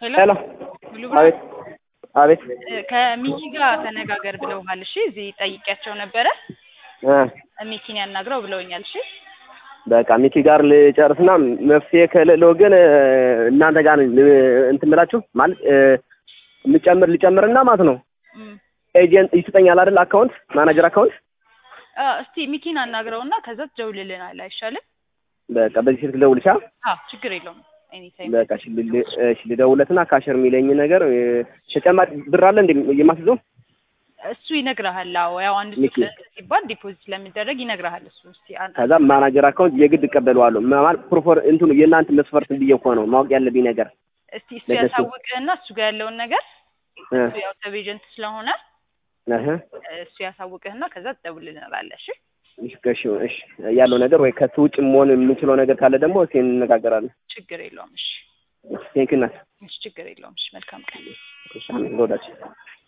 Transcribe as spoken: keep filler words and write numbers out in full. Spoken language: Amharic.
ሄሎ አቤት አቤት ከሚኪ ጋር ተነጋገር ብለውሃል እሺ እዚህ ጠይቄያቸው ነበር እ ሚኪን ያናግረው ብለውኛል እሺ በቃ ሚኪ ጋር ልጨርስና መፍትሄ ከሌለው ግን እናንተ ጋር እንትን ብላችሁ ማለት ልጨምር ልጨምርና ማለት ነው ኤጀንት ይስጠኛል አይደል አካውንት ማናጀር አካውንት አ እስቲ ሚኪን አናግረውና ከዛ ትደውልልናል አይሻልም በቃ በዚህ ስልክ ልደውልሻ አዎ ችግር የለውም ኤኒ ታይም በቃ እሺ ልደውለትና ካሸር የሚለኝ ነገር ተጨማሪ ብር አለ እንዴ የማስይዘው እሱ ይነግራሃል አዎ ያው አንድ ሱቅ ሲባል ዲፖዚት ለሚደረግ ይነግራሃል እሱ እስቲ አንተ ከዛ ማናጀር አካውንት የግድ እቀበለዋለሁ ማለት ፕሮፎር እንትኑ የእናንተ መስፈርት ብዬ እኮ ነው ማወቅ ያለብኝ ነገር እስቲ እሱ ያሳውቅህና እሱ ጋር ያለውን ነገር እሱ ያው ኤጀንት ስለሆነ እህ እሱ ያሳውቅህና ከዛ ትደውልልናለህ እሺ እሺ እሺ ያለው ነገር ወይ ከሱ ውጭ መሆን የምንችለው ነገር ካለ ደግሞ እስኪ እንነጋገራለን ችግር የለውም እሺ ቴንክ ዩ ናት እሺ ችግር የለውም እሺ መልካም ቀን እሺ አሜን ጎዳች